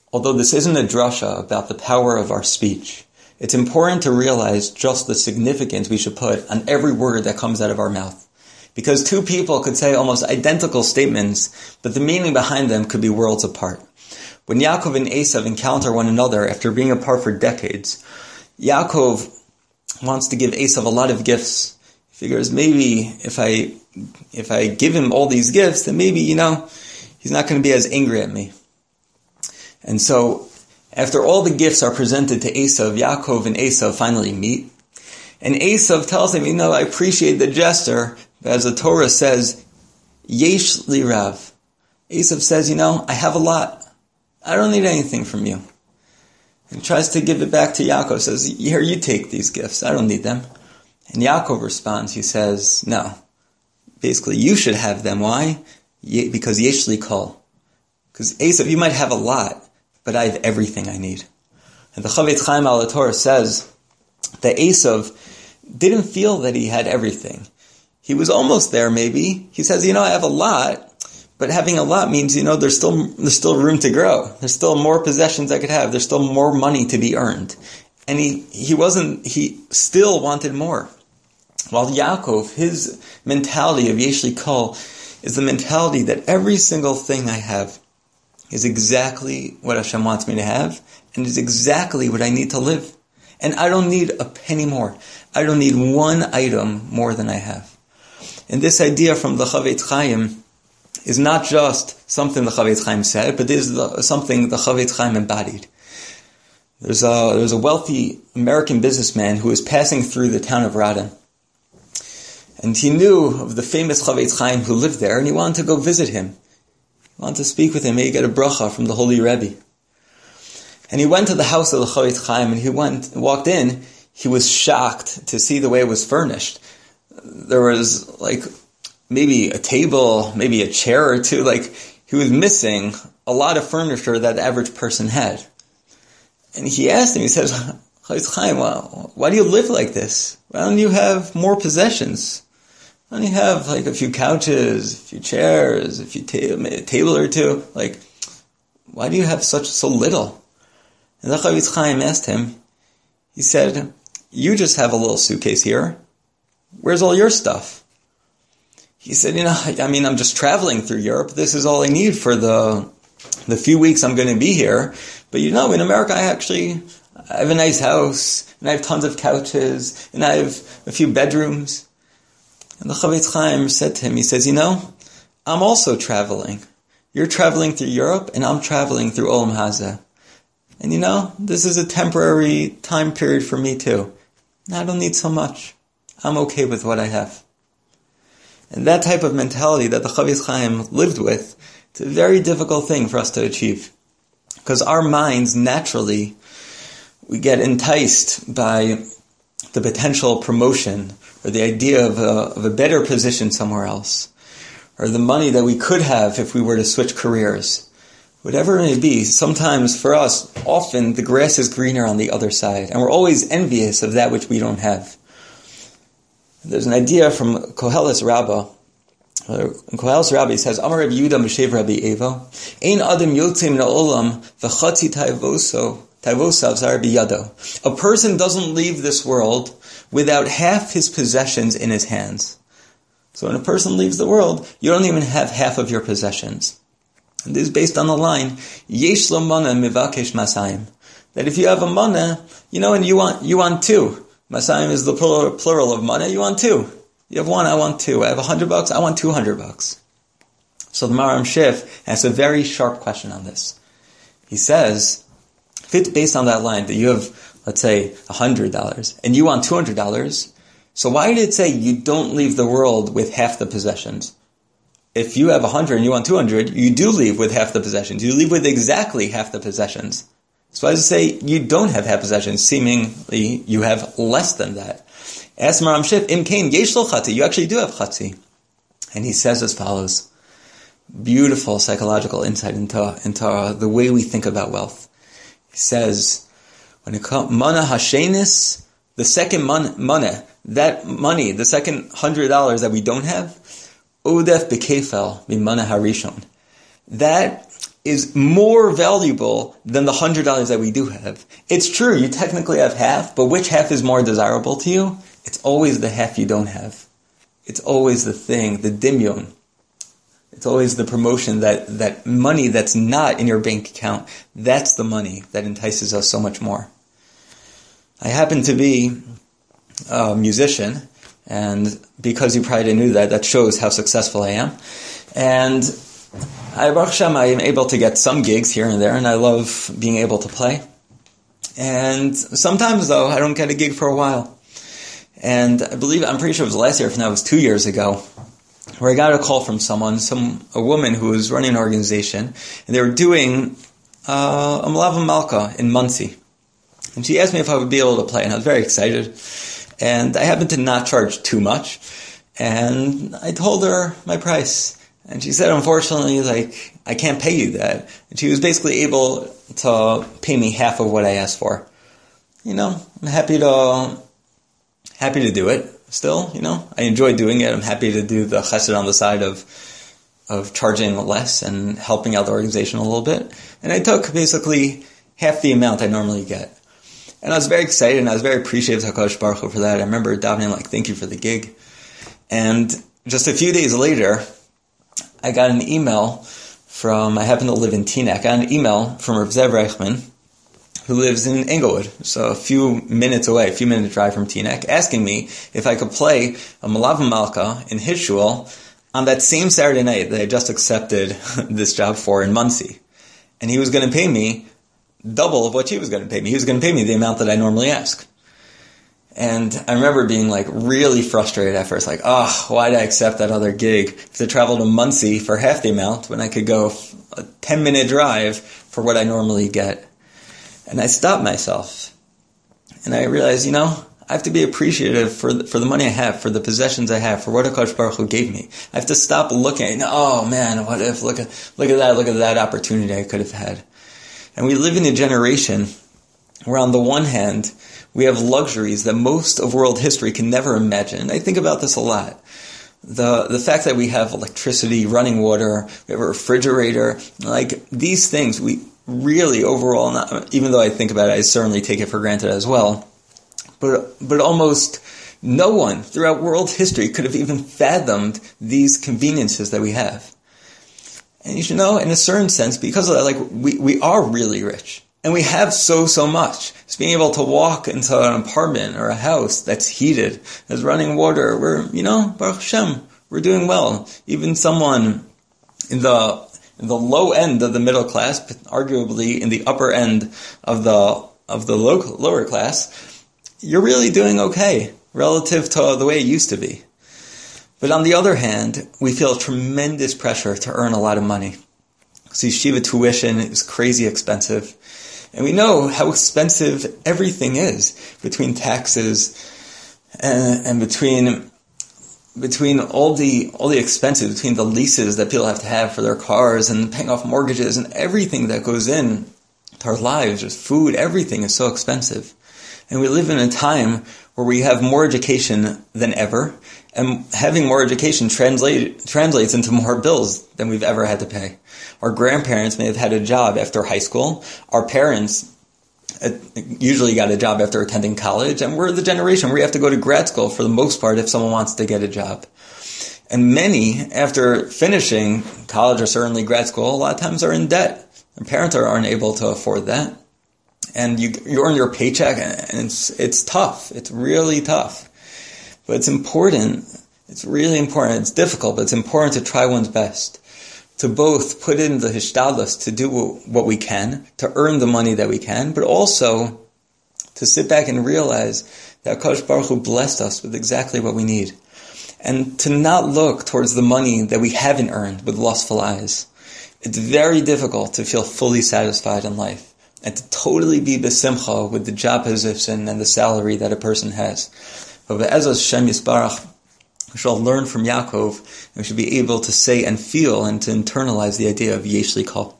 although this isn't a drasha about the power of our speech, it's important to realize just the significance we should put on every word that comes out of our mouth. Because two people could say almost identical statements, but the meaning behind them could be worlds apart. When Yaakov and Esav encounter one another after being apart for decades, Yaakov wants to give Esav a lot of gifts. He figures maybe if I give him all these gifts, then maybe, he's not going to be as angry at me. And so, after all the gifts are presented to Esav, Yaakov and Esav finally meet. And Esav tells him, I appreciate the gesture, but as the Torah says, Yesh li rav. Esav says, I have a lot. I don't need anything from you. And tries to give it back to Yaakov, says, here, you take these gifts. I don't need them. And Yaakov responds, he says, no. Basically, you should have them. Why? Because Yesh li kol. Because Esav, you might have a lot, but I have everything I need. And the Chavetz Chaim al Torah says that Esav didn't feel that he had everything. He was almost there, maybe. He says, I have a lot, but having a lot means, there's still room to grow. There's still more possessions I could have. There's still more money to be earned. And he still wanted more. While Yaakov, his mentality of Yesh li kol is the mentality that every single thing I have is exactly what Hashem wants me to have, and is exactly what I need to live. And I don't need a penny more. I don't need one item more than I have. And this idea from the Chavetz Chaim is not just something the Chavetz Chaim said, but this is something the Chavetz Chaim embodied. There's a wealthy American businessman who was passing through the town of Radin. And he knew of the famous Chavetz Chaim who lived there, and he wanted to go visit him. He wanted to speak with him, maybe get a bracha from the Holy Rebbe. And he went to the house of the Chavetz Chaim, and he walked in. He was shocked to see the way it was furnished. There was maybe a table, maybe a chair or two. He was missing a lot of furniture that the average person had. And he asked him, he says, Chavetz Chaim, why do you live like this? Why don't you have more possessions? Why don't you have a few couches, a few chairs, a table or two? Why do you have so little? And the Chavetz Chaim asked him, he said, you just have a little suitcase here. Where's all your stuff? He said, I'm just traveling through Europe. This is all I need for the few weeks I'm going to be here. But in America, I have a nice house, and I have tons of couches, and I have a few bedrooms. And the Chavetz Chaim said to him, he says, I'm also traveling. You're traveling through Europe, and I'm traveling through Olam Hazeh. And this is a temporary time period for me too. I don't need so much. I'm okay with what I have. And that type of mentality that the Chavetz Chaim lived with, it's a very difficult thing for us to achieve. Because our minds, naturally, we get enticed by the potential promotion, or the idea of a better position somewhere else, or the money that we could have if we were to switch careers. Whatever it may be, sometimes for us, often the grass is greener on the other side, and we're always envious of that which we don't have. There's an idea from Koheles Rabbah. In Koheles Rabbah, he says, Amar Rabbi Yehuda Meshev Rabbi Eva, Ein Adam Yotzei Min Ha'olam V'chatzi Taivosav Zar Biyado. A person doesn't leave this world without half his possessions in his hands. So when a person leaves the world, you don't even have half of your possessions. And this is based on the line, Yesh lo mana mivakesh masayim. That if you have a mana, and you want two. Masayim is the plural of mana, you want two. You have one, I want two. I have $100, I want $200. So the Maharam Shif asks a very sharp question on this. He says, if it's based on that line that you have, let's say, $100, and you want $200, so why did it say you don't leave the world with half the possessions? If you have 100 and you want 200, you do leave with half the possessions. You leave with exactly half the possessions. So why does it say you don't have half possessions? Seemingly, you have less than that. Ask Maharam Shif, Im Kain Yesh lo Chatzi, you actually do have Chatzi. And he says as follows, beautiful psychological insight into the way we think about wealth. He says, when it comes, Mana Hashenis, the second mana, that money, the second $100 that we don't have, Odef Bekefel Mimana Harishon. That is more valuable than the $100 that we do have. It's true, you technically have half, but which half is more desirable to you? It's always the half you don't have. It's always the thing, the dimyon. It's always the promotion, that money that's not in your bank account. That's the money that entices us so much more. I happen to be a musician, and because you probably knew that shows how successful I am. And Baruch Hashem, I am able to get some gigs here and there, and I love being able to play. And sometimes, though, I don't get a gig for a while. And I'm pretty sure it was last year, if not it was 2 years ago, where I got a call from a woman who was running an organization, and they were doing a Melava Malka in Monsey. And she asked me if I would be able to play, and I was very excited. And I happened to not charge too much, and I told her my price. And she said, unfortunately, I can't pay you that. And she was basically able to pay me half of what I asked for. I'm happy to do it still, I enjoy doing it. I'm happy to do the chesed on the side of charging less and helping out the organization a little bit. And I took basically half the amount I normally get. And I was very excited, and I was very appreciative to HaKadosh Baruch Hu for that. I remember davening thank you for the gig. And just a few days later, I got an email I happen to live in Teaneck. I got an email from Rav Zev Reichman, who lives in Englewood, so a few minute drive from Teaneck, asking me if I could play a Melava Malka in his shul on that same Saturday night that I just accepted this job for in Monsey. And he was going to pay me double of what she was going to pay me. He was going to pay me the amount that I normally ask. And I remember being really frustrated at first, why did I accept that other gig to travel to Monsey for half the amount when I could go a 10-minute drive for what I normally get? And I stopped myself. And I realized, I have to be appreciative for the money I have, for the possessions I have, for what HaKadosh Baruch Hu gave me. I have to stop looking, oh man, what if, look at that opportunity I could have had. And we live in a generation where on the one hand, we have luxuries that most of world history can never imagine. I think about this a lot. The fact that we have electricity, running water, we have a refrigerator, these things, we really overall, even though I think about it, I certainly take it for granted as well. But almost no one throughout world history could have even fathomed these conveniences that we have. And you should know, in a certain sense, because of that, we are really rich. And we have so much. Just being able to walk into an apartment or a house that's heated, has running water, Baruch Hashem, we're doing well. Even someone in the low end of the middle class, but arguably in the upper end of the lower class, you're really doing okay relative to the way it used to be. But on the other hand, we feel tremendous pressure to earn a lot of money. So yeshiva tuition is crazy expensive. And we know how expensive everything is between taxes and between all the expenses, between the leases that people have to have for their cars and paying off mortgages and everything that goes in to our lives, just food, everything is so expensive. And we live in a time where we have more education than ever, and having more education translates into more bills than we've ever had to pay. Our grandparents may have had a job after high school. Our parents usually got a job after attending college, and we're the generation where we have to go to grad school for the most part if someone wants to get a job. And many, after finishing college or certainly grad school, a lot of times are in debt. Their parents aren't able to afford that. And you earn your paycheck, and it's tough. It's really tough. But it's important. It's really important. It's difficult, but it's important to try one's best. To both put in the hishtadlus, to do what we can, to earn the money that we can, but also to sit back and realize that HaKadosh Baruch Hu blessed us with exactly what we need. And to not look towards the money that we haven't earned with lustful eyes. It's very difficult to feel fully satisfied in life. And to totally be besimcha with the job position and the salary that a person has. But Be'ezras Hashem Yisbarach, we shall learn from Yaakov, and we should be able to say and feel and to internalize the idea of Yesh Li Kol.